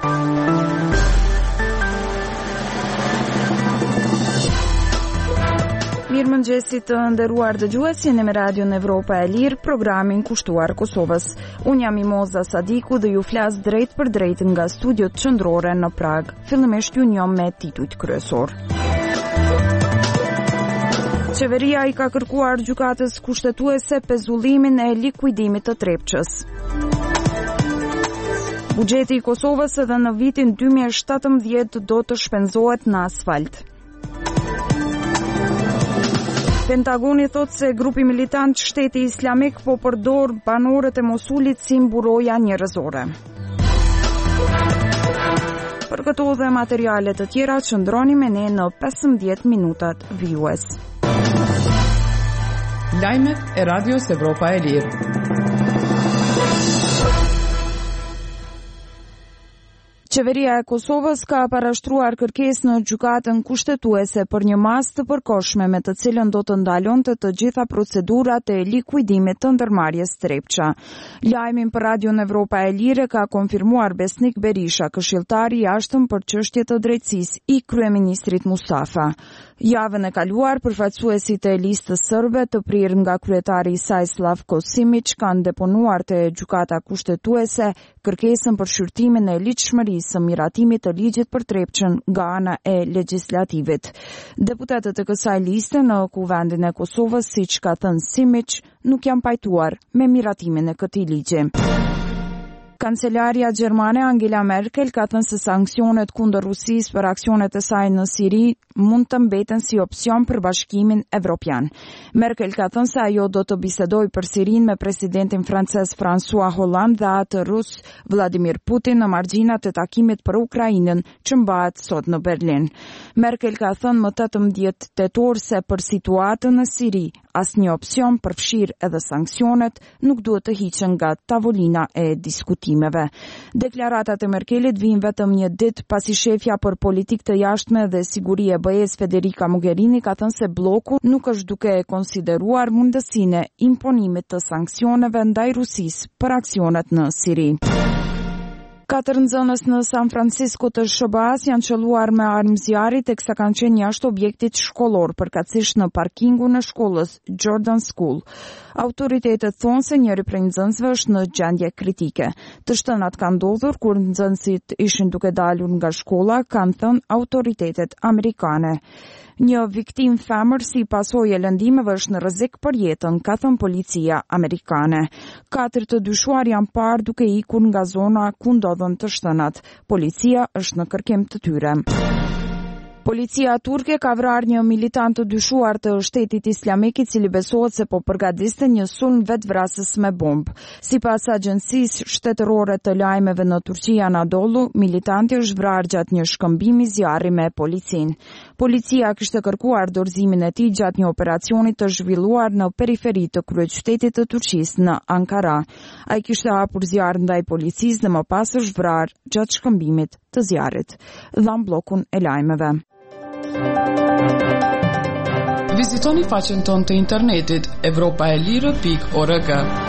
Mirëmëngjesit të nderuar dëgjues, jeni me Radion Evropa e Lirë, programin kushtuar Kosovës. Unë jam Imoza Sadiku dhe ju flas drejt për drejt nga studiot qendrore në Prag. Fillimisht ju njoh me titujt kryesor. Qeveria I ka kërkuar gjykatës kushtetuese pezullimin e likuidimit të Trepçës. Buxheti I Kosovës edhe në vitin 2017 do të shpenzohet në asfalt. Pentagoni thot se grupi militant Shteti Islamik po përdor banorët e Mosulit si mburoja njerëzore. Për këto dhe materiale të tjera qëndroni me ne në 15 minutat vijues. Lajmet e Radios Evropa e Lirë. Qeveria e Kosovës ka parashtruar kërkesë në gjykatën kushtetuese për një masë të përkohshme me të cilën do të ndalonte të gjitha procedurat e likuidimit të ndërmarrjes Trepça. Lajmin për Radion Evropa e Lirë ka konfirmuar Besnik Berisha, këshilltari I jashtëm për çështje të drejtësisë I kryeministrit Mustafa. Javën e kaluar, përfaqësuesit e listës serbe të prirë nga kryetari I saj Slavko Simić kanë deponuar te gjykata kushtetuese kërkesën për shqyrtimin e ligjshmërisë së miratimit të ligjit për Trepçën nga ana e legjislativit. Deputetët e kësaj liste në Kuvendin e Kosovës, siç ka thënë Simić, nuk janë pajtuar me miratimin e këtij ligji. Kancelaria Gjermane Angela Merkel ka thënë se sanksionet kundër Rusisë për aksionet e saj në Siri mund të mbeten si opsion për Bashkimin Evropian. Merkel ka thënë se ajo do të bisedojë për Sirinë me presidentin francez François Hollande dhe atë rus Vladimir Putin në margjinat e takimit për Ukrainën që mbahet sot në Berlin. Merkel ka thënë më 18 tetor se për situatën në Siri asnjë opsion përfshir edhe sanksionet nuk duhet të hiqen nga tavolina e diskutimeve. Deklaratat e Merkelit vijnë vetëm një ditë pasi shefja për politikë të jashtme dhe siguri e BE-s Federica Mogherini ka thënë se bloku nuk është duke e konsideruar mundësinë e imponimit të sanksioneve ndaj Rusisë për aksionet në Siri. 4 nxënës në San Francisco të SBA-s janë qelluar me armë zjarri teksa kanë qenë jashtë objektit shkollor, përkatësisht në parkingun e shkollës Jordan School. Autoritetet thonë se njëri prej nxënësve është në gjendje kritike. Të shtënat kanë ndodhur kur nxënësit ishin duke dalur nga shkolla, kanë thënë autoritetet amerikane. Një viktim femër si pasojë e lëndimeve është në rrezik për jetën, ka thënë policia amerikane. 4 të dyshuar janë parë duke ikur nga zona ku ndodhen të shtënat. Policia është në kërkim të tyre. Policia turke ka vrarë një militant të dyshuar të Shtetit Islamik I cili besohet se po përgatiste një sulm vetvrasës me bombë. Sipas agjencisë shtetërore të lajmeve në Turqi Anadolu, militanti është vrarë gjatë një shkëmbimi zjarri me policinë. Policia kishte kërkuar dorëzimin e tij gjatë një operacioni të zhvilluar në periferi të kryeqytetit të Turqisë në Ankara. Ai kishte hapur zjarr ndaj policisë dhe më pas është vrarë gjatë shkëmbimit të zjarrit. Dhan bllokun e lajmeve. Vizitoni faqen tonë të internetit europaelire.org.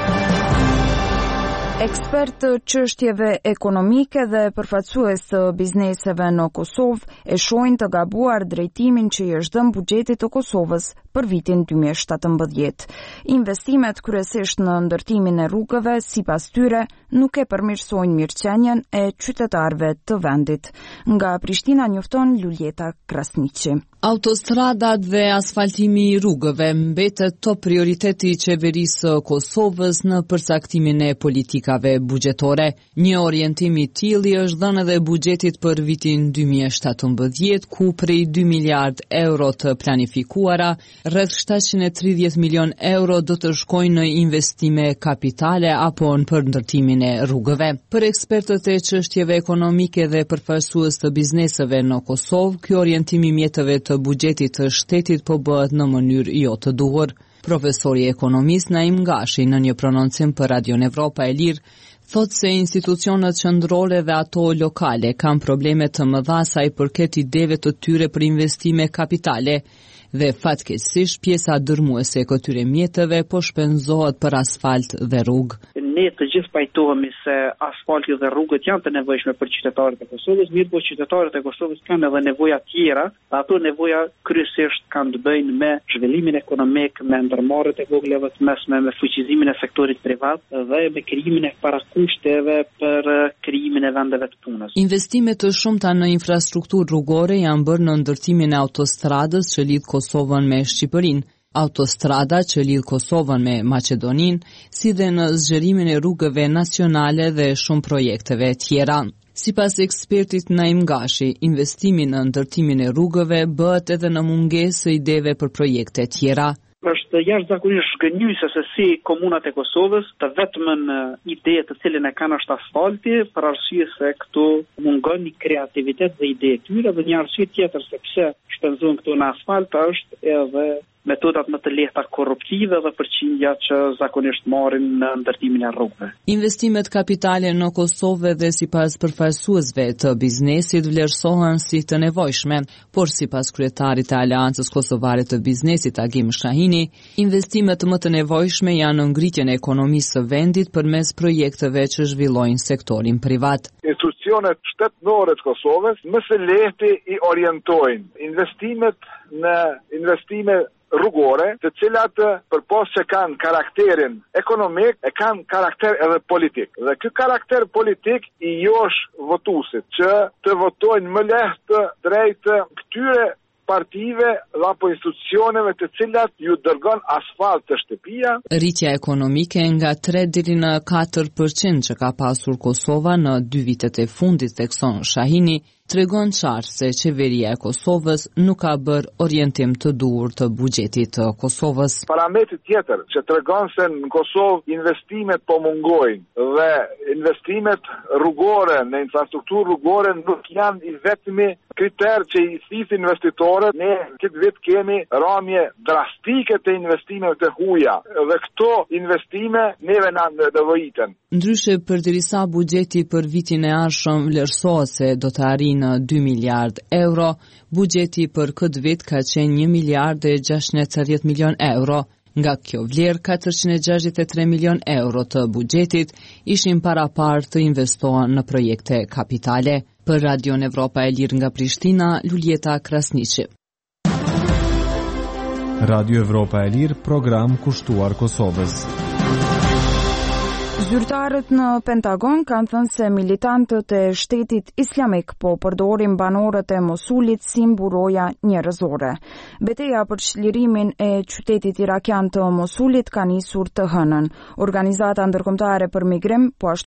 Ekspert të çështjeve ekonomike dhe përfaqësues të bizneseve në Kosovë e shohin të gabuar drejtimin që I është dhënë buxhetit të Kosovës për vitin 2017. Investimet kryesisht në ndërtimin e rrugëve, sipas tyre, nuk e përmirësojnë mirëqenien e qytetarëve të vendit. Nga Prishtina njofton Luljeta Krasniqi. Autostradat dhe asfaltimi I rrugëve mbetet top prioriteti I qeverisë Kosovës në përcaktimin e politikave buxhetore. Një orientim I tillë është dhënë edhe buxhetit për vitin 2017, ku prej 2 miliard euro të planifikuara, rreth 730 milion euro do të shkojnë në investime kapitale apo në përndërtimin e rrugëve. Për ekspertët e çështjeve ekonomike dhe përfaqësues të bizneseve në Kosovë, ky orientim I mjeteve të buxhetit të shtetit po bëhet në mënyrë jo të duhur. Profesori ekonomist Naim Gashi në një prononcim për Radion Evropa e Lirë thot se institucionet qendrore dhe ato lokale kanë probleme të mëdha sa I përket ideve të tyre për investime kapitale dhe fatkeqësisht pjesa dërmuese e këtyre mjeteve po shpenzohet për asfalt dhe rrugë. ne të gjithë pajtohemi se asfalti dhe rrugët janë të nevojshme për qytetarët e Kosovës, mirë po qytetarët e Kosovës kanë edhe nevoja tjera, dhe ato nevoja kryesisht kanë të bëjnë me zhvillimin ekonomik, me ndërmarrjet e voglave të mesme, me fuqizimin e sektorit privat dhe me krijimin e parakushteve për krijimin e vendeve të punës. Investimet të shumta në infrastrukturë rrugore janë bërë në ndërtimin e autostradës që lidh Kosovën me Shqipërinë, autostrada që lidh Kosovën me Maqedoninë, si dhe në zgjerimin e rrugëve nacionale dhe shumë projekteve tjera. Sipas ekspertit Naim Gashi, investimi në ndërtimin e rrugëve bëhet edhe në mungesë së ideve për projekte tjera. Është jashtëzakonisht zgënjyese se si komunat e Kosovës të vetmën ide të cilën e kanë është asfalti, për arsye se këtu mungon një kreativitet dhe ide të tyre, dhe një arsye tjetër se pse shpenzohen këtu në asfalt është edhe metodat më të lehta korruptive dhe përqindja që zakonisht marrin në ndërtimin e rrugëve. Investimet kapitale në Kosovë dhe sipas përfaqësuesve të biznesit vlerësohen si të nevojshme, por sipas kryetarit të Aleancës Kosovare të Biznesit Agim Shahini, investimet më të nevojshme janë në ngritjen e ekonomisë së vendit përmes projekteve që zhvillojnë sektorin privat. Institucionet shtetërore të Kosovës më së lehti i orientojnë investimet në investime rrugore, të cilat përpos që kanë karakterin ekonomik, e kanë karakter edhe politik. Dhe ky karakter politik i josh votuesit që të votojnë më lehtë drejt këtyre partive dhe apo institucioneve të cilat ju dërgon asfalt të shtëpia. Rritja ekonomike nga 3 deri në 4% që ka pasur Kosova në 2 vitet e fundit, thekson Shahini, tregon qartë se qeveria e Kosovës nuk ka bërë orientim të duhur të buxhetit të Kosovës. Parametri tjetër që tregon se në Kosovë investimet po mungojnë dhe investimet rrugore në infrastrukturë rrugore nuk janë i vetmi kriter që i thith investitorët. Ne këtë vit kemi ramje drastike të investimeve të huaja dhe këto investime neve na nevojiten. Ndryshe, përderisa buxheti për vitin e ardhshëm vlerësohet se do të arrijë në 2 miliard euro, buxheti për këtë vit ka qenë 1 miliard e 630 milion euro. Nga kjo vlerë, 463 milion euro të buxhetit ishin parapar të investohen në projekte kapitale. Për Radion Evropa e Lirë nga Prishtina, Luljeta Krasniqi. Radio Evropa e Lirë, program kushtuar Kosovës. Zyrtarët në Pentagon kanë thënë se militantët e shtetit islamik po përdorin banorët e Mosulit si mburoja njerëzore. Betejë për çlirimin e qytetit irakian të Mosulit ka nisur të hënën. Organizata ndërkombëtare për migrim po